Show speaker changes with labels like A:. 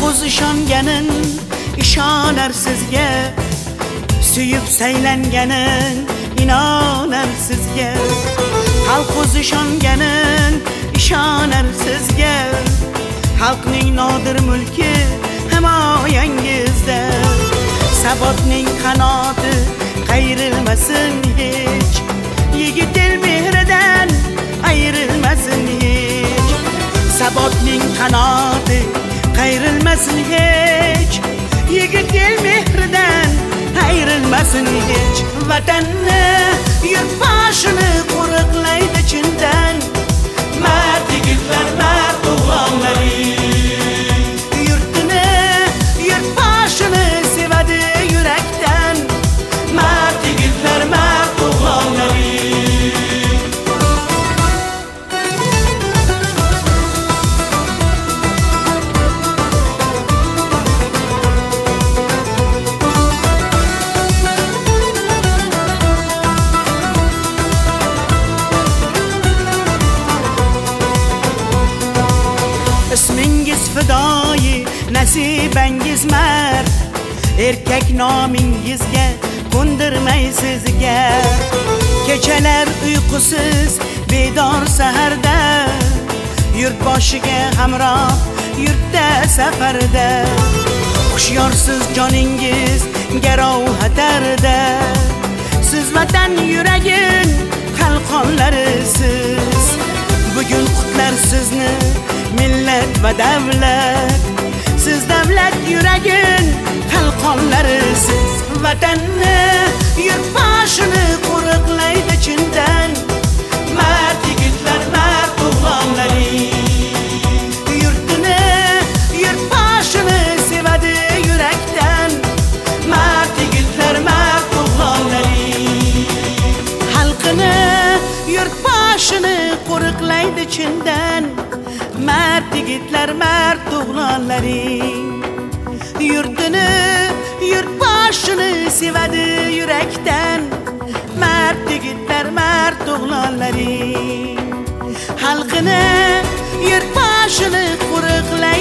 A: o'z ishonganin ishonar sizga, suyib saylanganin inonar sizga. Xalq o'z ishonganin ishonar sizga, xalqning nodir mulki himoyangizda. Sabotning qanoti qayrilmasin hech, yigit el mehridan ayrilmasin hech. Sabotning qanoti qayrilmasin hech, yigit el mehridan ayrilmasin hech. Vatanni yurtboshini qo'riqlaydi chindan mard yigitlar, mard o'g'lonlaring. Yurtini yurtboshini sevadi yurakdan mard yigitlar, mard o'g'lonlaring. Ismingiz fidoyi, nasibangiz mard, erkak nomingizga qo'ndirmay sizga. Kechalar uyqusiz, bedor saharda, yurtboshiga hamroh, yurtda safarda. Hushyorsiz joningiz garov xatarda, siz vatan yuragin qalqonlarisiz. Bugun qutlar sizni millat va davlat, siz davlat yuragin qalqonlarisiz. Vatanni yurtboshini qo'riqlaydi chindan mard yigitlar, mard o'g'lonlaring. Yurtini yurtboshini sevadi yurakdan mard yigitlar, mard o'g'lonlaring. Xalqini yurtboshini qo'riqlaydi chindan mard yigitlar, mard o'g'lonlaring. Yurtini yurtboshini sevadi yurakdan mard yigitlar, mard o'g'lonlaring. Xalqini yurtboshini qo'riqlaydi